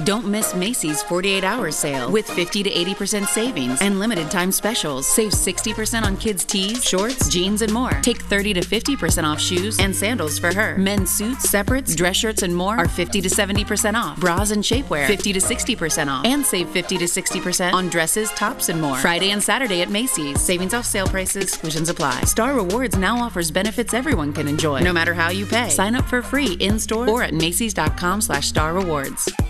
Don't miss Macy's 48 Hours sale with 50 to 80% savings and limited time specials. Save 60% on kids' tees, shorts, jeans, and more. Take 30 to 50% off shoes and sandals for her. Men's suits, separates, dress shirts, and more are 50 to 70% off. Bras and shapewear, 50 to 60% off. And save 50 to 60% on dresses, tops, and more. Friday and Saturday at Macy's. Savings off sale prices. Exclusions apply. Star Rewards now offers benefits everyone can enjoy, no matter how you pay. Sign up for free in-store or at Macys.com/StarRewards.